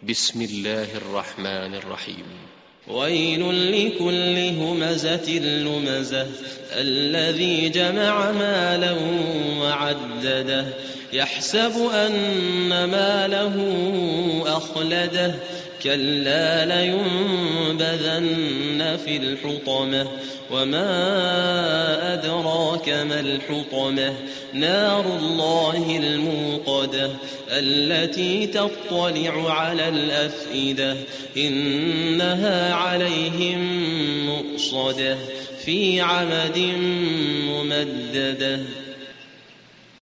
بسم الله الرحمن الرحيم. ويل لكل همزة لمزة الذي جمع مالا وعدده يحسب أن ماله أخلده كلا لينبذن في الحطمة وما أدراك ما الحطمة نار الله الموقدة التي تطلع على الأفئدة إنها عليهم مؤصدة في عمد ممددة.